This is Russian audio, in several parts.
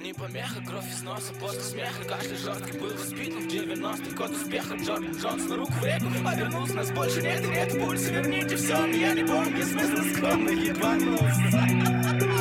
Не помеха, кровь из носа после смеха. Каждый жесткий был воспитан в 90-х. Год успеха, Джордан Джонс на руку в реку. Обернулся, нас больше нет и нет пульса. Верните все, я не помню смысла, скромно ебанулся.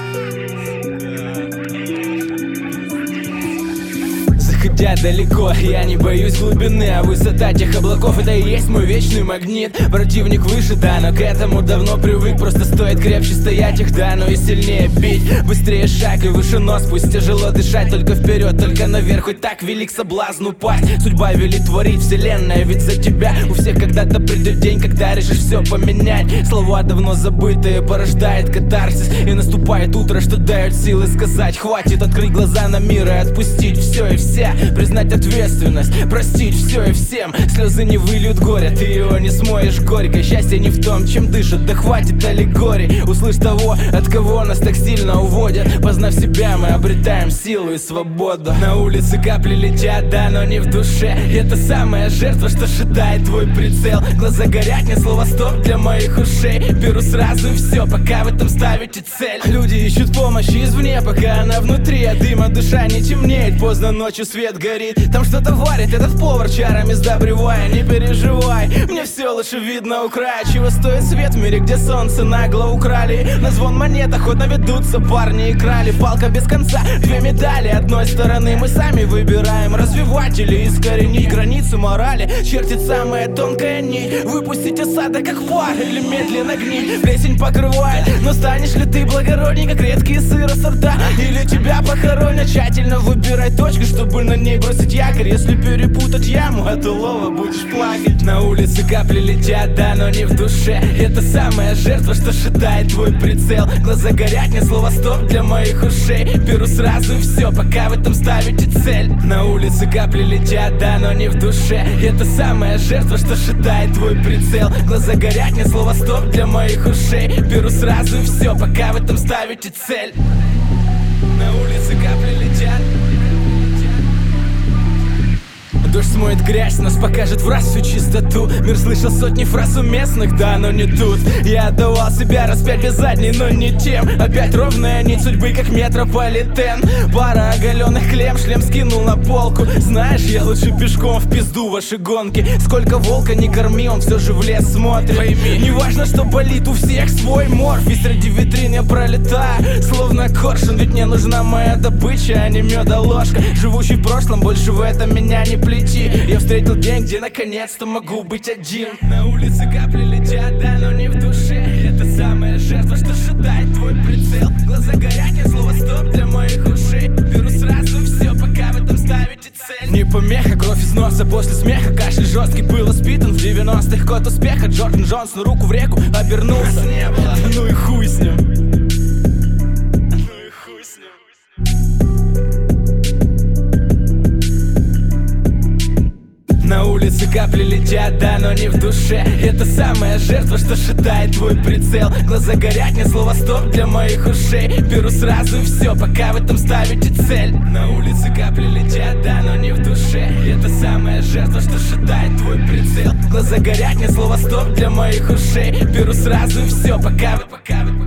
Заходя далеко, я не боюсь глубины, а высота тех облаков — это и есть мой вечный магнит. Противник выше, да, но к этому давно привык. Просто стоит крепче стоять их, да, но и сильнее бить. Быстрее шаг и выше нос, пусть тяжело дышать. Только вперед, только наверх, хоть так велик соблазн упасть. Судьба велит творить, вселенная ведь за тебя. У всех когда-то придет день, когда решишь все поменять. Слова давно забытые порождает катарсис. И наступает утро, что дает силы сказать: хватит, открыть глаза на мир и отпустить все и вся. Признать ответственность, простить все и всем. Слезы не выльют горя, ты его не смоешь горько. Счастье не в том, чем дышит, да хватит аллегорий. Услышь того, от кого нас так сильно уводят. Познав себя, мы обретаем силу и свободу. На улице капли летят, да, но не в душе. Это самая жертва, что шатает твой прицел. Глаза горят, нет слова стоп для моих ушей. Беру сразу и все, пока в этом ставите цель. Люди ищут помощи извне, пока она внутри. От дыма душа не темнеет, поздно ночью свет горит. Там что-то варит этот повар, чарами сдобревая. Не переживай, мне все лучше видно у края. Чего стоит свет в мире, где солнце нагло украли. На звон монет охотно ведутся парни и крали. Палка без конца, две медали одной стороны. Мы сами выбираем развивать или искоренить границы морали. Чертит самая тонкая нить. Выпустить осадок как пар или медленно гнить. Плесень покрывает, но станешь ли ты благородней, как редкие сыросорта? Или тебя похоронят? Тщательно выбирай точку, чтобы на ней бросить якорь. Если перепутать яму от улова, будешь плакать. На улице капли летят, да, но не в душе. Это самая жертва, что шатает твой прицел. Глаза горят, нет слова стоп для моих ушей. Беру сразу и все, пока в этом ставите цель. На улице капли летят, да, но не в душе. Это самая жертва, что шатает твой прицел. Глаза горят, нет слова стоп для моих ушей. Беру сразу и все, пока в этом ставите цель. На улице капли летят. Дождь смоет грязь, нас покажет в раз всю чистоту. Мир слышал сотни фраз уместных, да, но не тут. Я отдавал себя распять без задней, но не тем. Опять ровная нить судьбы, как метрополитен. Пара оголенных клем, шлем скинул на полку. Знаешь, я лучше пешком в пизду ваши гонки. Сколько волка не корми, он все же в лес смотрит. Пойми, не важно, что болит, у всех свой морф. И среди витрин я пролетаю, словно коршун. Ведь мне нужна моя добыча, а не меда ложка. Живущий в прошлом, больше в этом меня не плети. Я встретил день, где наконец-то могу быть один. На улице капли летят, да, но не в душе. Это самая жертва, что шатает твой прицел. Глаза горят, нет слова стоп для моих ушей. Беру сразу все, пока в этом ставите цель. Не помеха, кровь из носа после смеха. Кашель жесткий был воспитан в 90-х. Год успеха, Джордан Джонс на руку в реку обернулся. Ну и хуй с ним. На улице капли летят, да, но не в душе. Это самая жертва, что шатает твой прицел. Глаза горят, нет слова стоп для моих ушей. Беру сразу и все, пока в этом ставите цель. На улице капли летят, да, но не в душе. Это самая жертва, что шатает твой прицел. Глаза горят, нет слова стоп для моих ушей. Беру сразу и все, пока вы